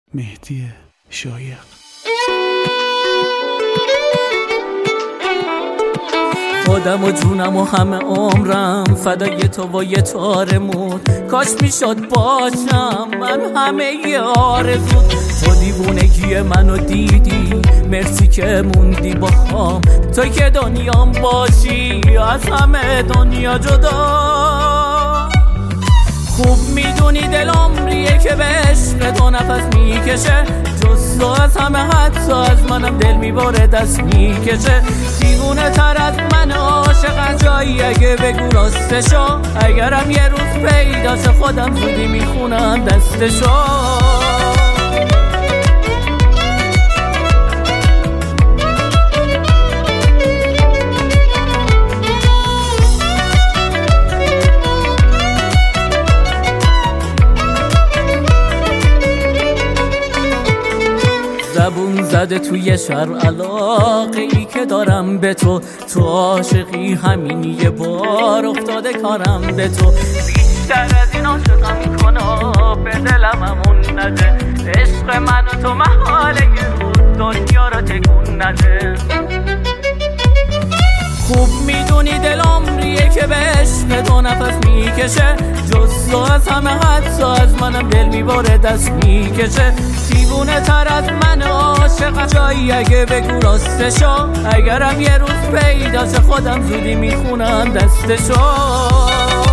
مهدی شایق. خودم و جونم و همه عمرم فدای تو و یه تارمون، کاش میشد باشم من همه ی آرزود. تو دیوونگی منو دیدی، مرسی که موندی با هم، تو که دنیام باشی از همه دنیا جدا. خوب میدونی دل عمریه که به عشق تو نفس میکشه، جز تو از همه حتی از منم دل میباره دست میکشه. دیوونه تر از من عاشق جایی اگه بگو راستشو، اگرم یه روز پیداش خودم زودی میخونم دستشو. زبون زده توی شهر علاقه ای که دارم به تو، تو عاشقی همین یه بار افتاده کارم به تو. بیشتر از این عاشقم کنا به دلم همون نده، عشق من و تو محاله یه روز دنیا را تکون نده. خوب میدونی دل عمریه که به عشق تو نفس میکشه، جز تو از همه حتی از منم دل میباره دست میکشه. دیوونه تر از من عاشق جایی اگه بگو راستشو، اگرم یه روز پیداش خودم زودی میخونم دستشو.